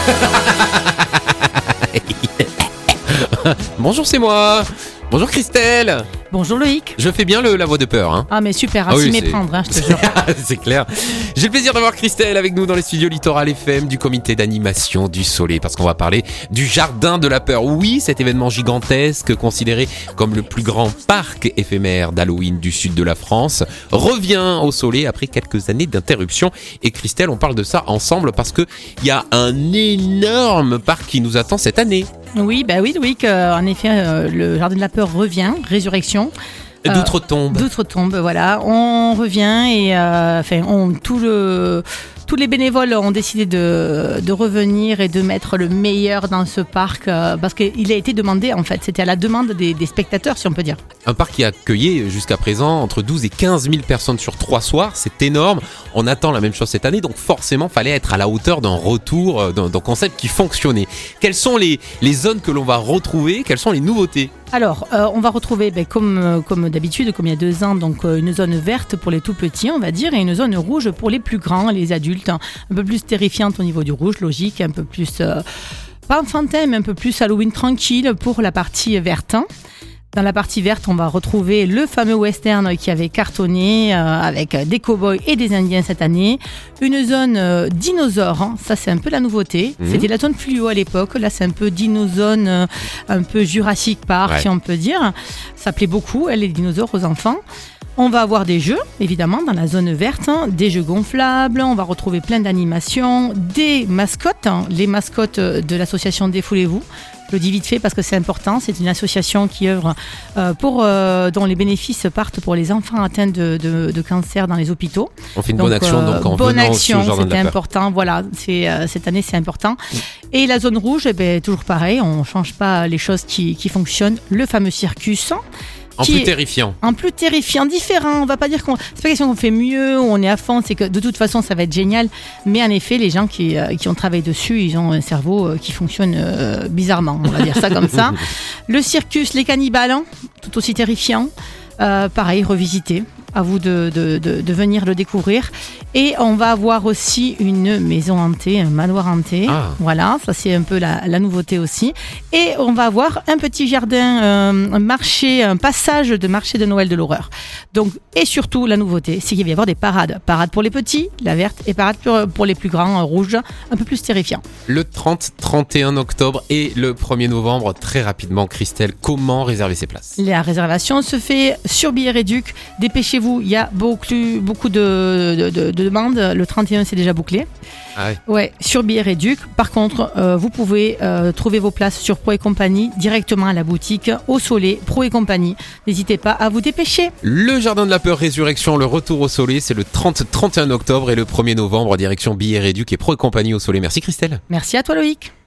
Bonjour, c'est moi. Bonjour Christelle. Bonjour Loïc. Je fais bien la voix de peur, hein. Ah mais super, Ah à s'y oui, méprendre, hein, je te jure. C'est clair. J'ai le plaisir d'avoir Christelle avec nous dans les studios Littoral FM du comité d'animation du Soleil, parce qu'on va parler du Jardin de la Peur. Oui, cet événement gigantesque, considéré comme le plus grand parc éphémère d'Halloween du sud de la France, revient au Soleil après quelques années d'interruption. Et Christelle, on parle de ça ensemble parce que il y a un énorme parc qui nous attend cette année. Oui, bah oui Loïc, en effet, le Jardin de la Peur revient, résurrection. D'outre-tombe. D'outre-tombe, voilà. On revient et tous les bénévoles ont décidé de revenir et de mettre le meilleur dans ce parc parce qu'il a été demandé, en fait. C'était à la demande des spectateurs, si on peut dire. Un parc qui a accueilli jusqu'à présent entre 12 et 15 000 personnes sur 3 soirs. C'est énorme. On attend la même chose cette année. Donc forcément, il fallait être à la hauteur d'un retour, d'un concept qui fonctionnait. Quelles sont les zones que l'on va retrouver? Quelles sont les nouveautés? Alors, on va retrouver, comme d'habitude, comme il y a 2 ans, donc une zone verte pour les tout petits, on va dire, et une zone rouge pour les plus grands, les adultes, un peu plus terrifiante au niveau du rouge, logique, un peu plus, pas enfantin, mais un peu plus Halloween tranquille pour la partie verte. Dans la partie verte, on va retrouver le fameux western qui avait cartonné avec des cow-boys et des indiens cette année. Une zone dinosaure, hein, ça c'est un peu la nouveauté. C'était la zone fluo à l'époque, là c'est un peu dinosaure, un peu Jurassic Park, si on peut dire. Ça plaît beaucoup, les dinosaures aux enfants. On va avoir des jeux, évidemment, dans la zone verte, hein, des jeux gonflables, on va retrouver plein d'animations, des mascottes, hein, les mascottes de l'association Défoulez-vous. Je le dis vite fait parce que c'est important, c'est une association qui œuvre dont les bénéfices partent pour les enfants atteints de cancer dans les hôpitaux. On fait une bonne action, donc en bonne venant action, au Jardin de la Peur. Important, voilà, cette année c'est important. Et la zone rouge, toujours pareil, on ne change pas les choses qui fonctionnent. Le fameux circus. En plus terrifiant. En plus terrifiant, différent. On va pas dire c'est pas question qu'on fait mieux, on est à fond, c'est que de toute façon ça va être génial. Mais en effet, les gens qui ont travaillé dessus, ils ont un cerveau qui fonctionne bizarrement, on va dire ça comme ça. Le circus, les cannibales, hein, tout aussi terrifiant. Pareil, revisité. À vous de venir le découvrir. Et on va avoir aussi une maison hantée, un manoir hanté. Voilà, ça c'est un peu la nouveauté aussi. Et on va avoir un petit jardin, un passage de marché de Noël de l'horreur. Donc, et surtout, la nouveauté, c'est qu'il va y avoir des parades. Parades pour les petits, la verte, et parades pour les plus grands, rouge, un peu plus terrifiant. Le 30, 31 octobre et le 1er novembre, très rapidement, Christelle, comment réserver ses places? La réservation se fait sur Billets Réduc. Dépêchez-vous. Il y a beaucoup de demandes. Le 31, c'est déjà bouclé. Ah ouais. Ouais, sur Billets Réduc. Par contre, vous pouvez trouver vos places sur Pro et Compagnie, directement à la boutique, au Soleil, Pro et Compagnie. N'hésitez pas à vous dépêcher. Le Jardin de la Peur Résurrection, le retour au Soleil, c'est le 30, 31 octobre et le 1er novembre, direction Billets Réduc et Pro et Compagnie au Soleil. Merci Christelle. Merci à toi Loïc.